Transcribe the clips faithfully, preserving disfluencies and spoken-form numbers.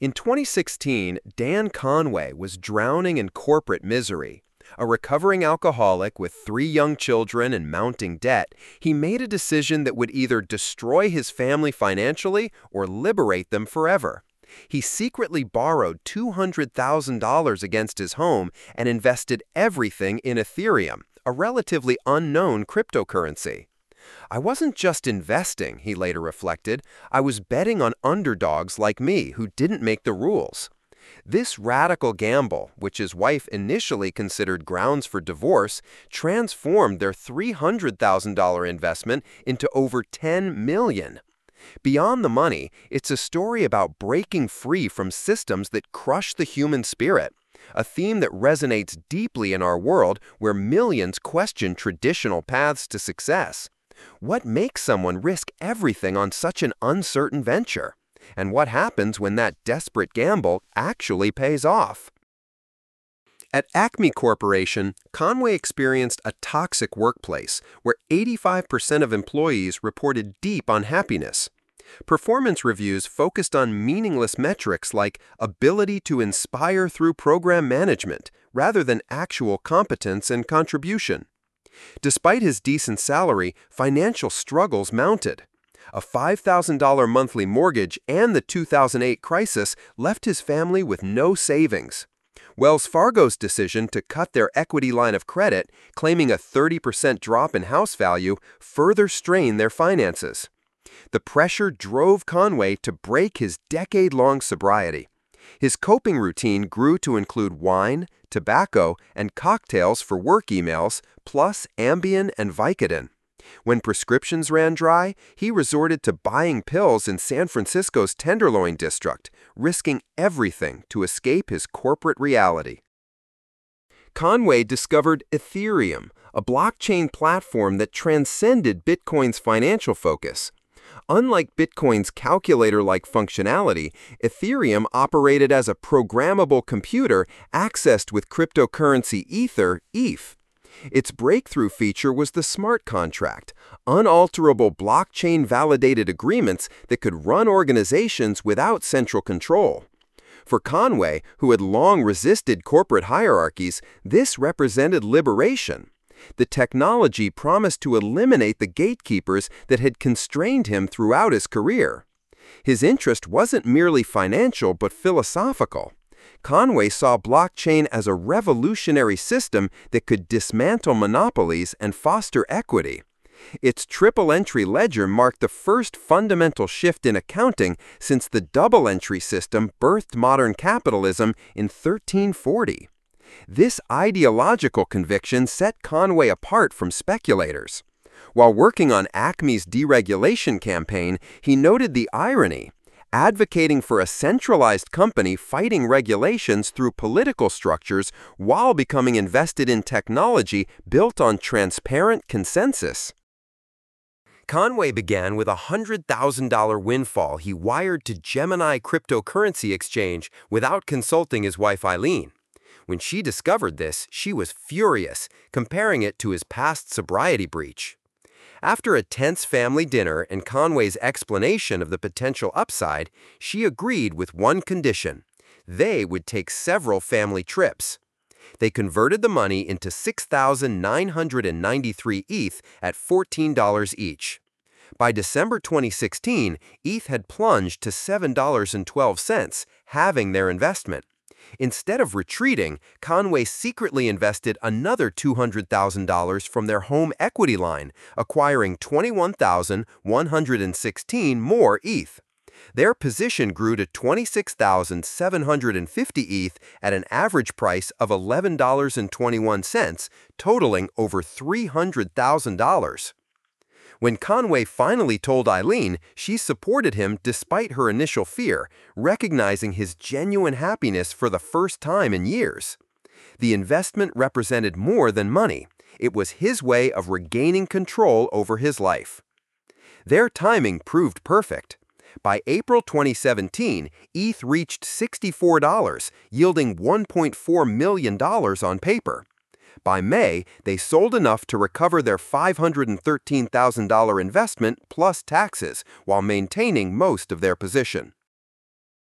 In twenty sixteen, Dan Conway was drowning in corporate misery. A recovering alcoholic with three young children and mounting debt, he made a decision that would either destroy his family financially or liberate them forever. He secretly borrowed two hundred thousand dollars against his home and invested everything in Ethereum, a relatively unknown cryptocurrency. "I wasn't just investing," he later reflected, "I was betting on underdogs like me who didn't make the rules." This radical gamble, which his wife initially considered grounds for divorce, transformed their three hundred thousand dollars investment into over ten million dollars. Beyond the money, it's a story about breaking free from systems that crush the human spirit, a theme that resonates deeply in our world where millions question traditional paths to success. What makes someone risk everything on such an uncertain venture? And what happens when that desperate gamble actually pays off? At Acme Corporation, Conway experienced a toxic workplace where eighty-five percent of employees reported deep unhappiness. Performance reviews focused on meaningless metrics like ability to inspire through program management rather than actual competence and contribution. Despite his decent salary, financial struggles mounted. A five thousand dollars monthly mortgage and the two thousand eight crisis left his family with no savings. Wells Fargo's decision to cut their equity line of credit, claiming a thirty percent drop in house value, further strained their finances. The pressure drove Conway to break his decade-long sobriety. His coping routine grew to include wine, tobacco, and cocktails for work emails, plus Ambien and Vicodin. When prescriptions ran dry, he resorted to buying pills in San Francisco's Tenderloin district, risking everything to escape his corporate reality. Conway discovered Ethereum, a blockchain platform that transcended Bitcoin's financial focus. Unlike Bitcoin's calculator-like functionality, Ethereum operated as a programmable computer accessed with cryptocurrency Ether, E T H. Its breakthrough feature was the smart contract, unalterable blockchain-validated agreements that could run organizations without central control. For Conway, who had long resisted corporate hierarchies, this represented liberation. The technology promised to eliminate the gatekeepers that had constrained him throughout his career. His interest wasn't merely financial but philosophical. Conway saw blockchain as a revolutionary system that could dismantle monopolies and foster equity. Its triple-entry ledger marked the first fundamental shift in accounting since the double-entry system birthed modern capitalism in thirteen forty. This ideological conviction set Conway apart from speculators. While working on Acme's deregulation campaign, he noted the irony. Advocating for a centralized company fighting regulations through political structures while becoming invested in technology built on transparent consensus. Conway began with a one hundred thousand dollars windfall he wired to Gemini cryptocurrency exchange without consulting his wife Eileen. When she discovered this, she was furious, comparing it to his past sobriety breach. After a tense family dinner and Conway's explanation of the potential upside, she agreed with one condition: they would take several family trips. They converted the money into six thousand nine hundred ninety-three E T H at fourteen dollars each. By December twenty sixteen, E T H had plunged to seven dollars and twelve cents, halving their investment. Instead of retreating, Conway secretly invested another two hundred thousand dollars from their home equity line, acquiring twenty-one thousand one hundred sixteen more E T H. Their position grew to twenty-six thousand seven hundred fifty E T H at an average price of eleven dollars and twenty-one cents, totaling over three hundred thousand dollars. When Conway finally told Eileen, she supported him despite her initial fear, recognizing his genuine happiness for the first time in years. The investment represented more than money. It was his way of regaining control over his life. Their timing proved perfect. By April twenty seventeen, E T H reached sixty-four dollars, yielding one point four million dollars on paper. By May, they sold enough to recover their five hundred thirteen thousand dollars investment plus taxes while maintaining most of their position.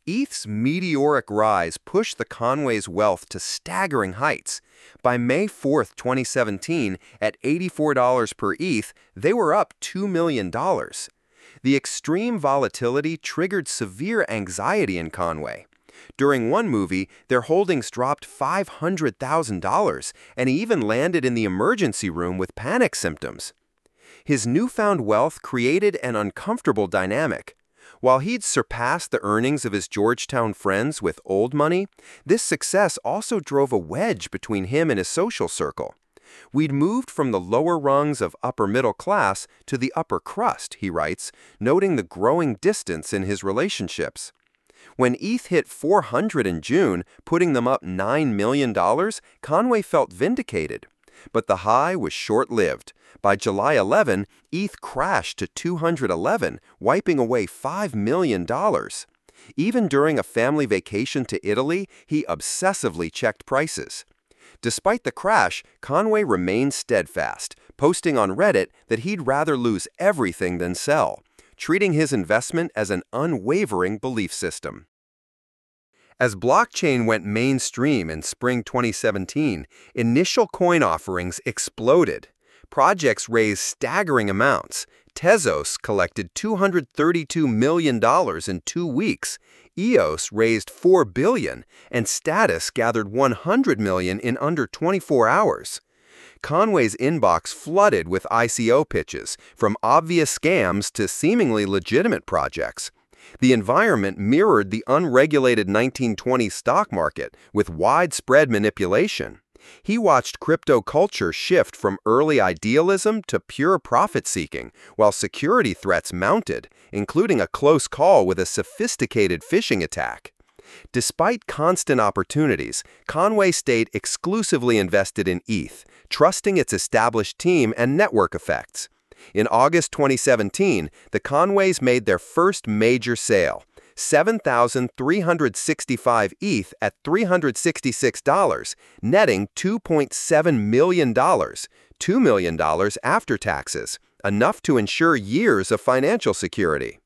ETH's meteoric rise pushed the Conways' wealth to staggering heights. By May fourth, twenty seventeen, at eighty-four dollars per E T H, they were up two million dollars. The extreme volatility triggered severe anxiety in Conway. During one movie, their holdings dropped five hundred thousand dollars, and he even landed in the emergency room with panic symptoms. His newfound wealth created an uncomfortable dynamic. While he'd surpassed the earnings of his Georgetown friends with old money, this success also drove a wedge between him and his social circle. "We'd moved from the lower rungs of upper middle class to the upper crust," he writes, noting the growing distance in his relationships. When E T H hit four hundred in June, putting them up nine million dollars, Conway felt vindicated. But the high was short-lived. By July eleventh, E T H crashed to two hundred eleven, wiping away five million dollars. Even during a family vacation to Italy, he obsessively checked prices. Despite the crash, Conway remained steadfast, posting on Reddit that he'd rather lose everything than sell, treating his investment as an unwavering belief system. As blockchain went mainstream in spring twenty seventeen, initial coin offerings exploded. Projects raised staggering amounts. Tezos collected two hundred thirty-two million dollars in two weeks. E O S raised four billion dollars, and Status gathered one hundred million dollars in under twenty-four hours. Conway's inbox flooded with I C O pitches, from obvious scams to seemingly legitimate projects. The environment mirrored the unregulated nineteen twenties stock market, with widespread manipulation. He watched crypto culture shift from early idealism to pure profit-seeking, while security threats mounted, including a close call with a sophisticated phishing attack. Despite constant opportunities, Conway stayed exclusively invested in E T H, trusting its established team and network effects. In August twenty seventeen, the Conways made their first major sale, seven thousand three hundred sixty-five E T H at three hundred sixty-six dollars, netting two point seven million dollars, two million dollars after taxes, enough to ensure years of financial security.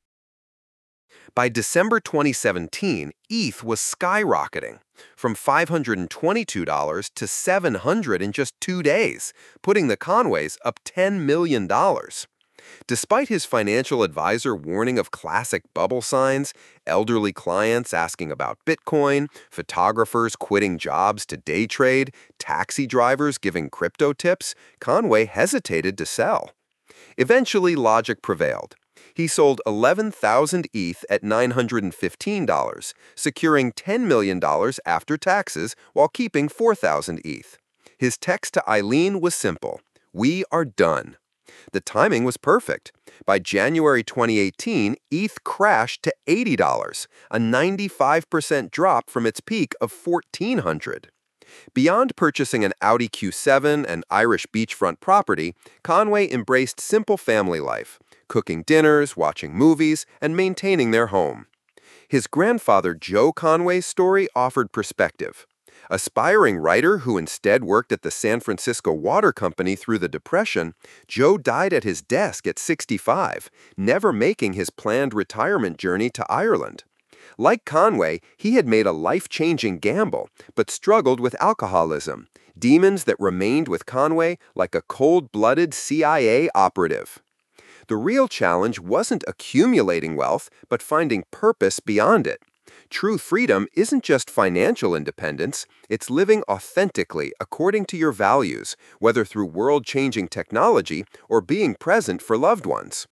By December twenty seventeen, E T H was skyrocketing, from five hundred twenty-two dollars to seven hundred dollars in just two days, putting the Conways up ten million dollars. Despite his financial advisor warning of classic bubble signs, elderly clients asking about Bitcoin, photographers quitting jobs to day trade, taxi drivers giving crypto tips, Conway hesitated to sell. Eventually, logic prevailed. He sold eleven thousand E T H at nine hundred fifteen dollars, securing ten million dollars after taxes while keeping four thousand E T H. His text to Eileen was simple: "We are done." The timing was perfect. By January twenty eighteen, E T H crashed to eighty dollars, a ninety-five percent drop from its peak of fourteen hundred dollars. Beyond purchasing an Audi Q seven and Irish beachfront property, Conway embraced simple family life, cooking dinners, watching movies, and maintaining their home. His grandfather Joe Conway's story offered perspective. Aspiring writer who instead worked at the San Francisco Water Company through the Depression, Joe died at his desk at sixty-five, never making his planned retirement journey to Ireland. Like Conway, he had made a life-changing gamble, but struggled with alcoholism, demons that remained with Conway like a cold-blooded C I A operative. The real challenge wasn't accumulating wealth, but finding purpose beyond it. True freedom isn't just financial independence, it's living authentically according to your values, whether through world-changing technology or being present for loved ones.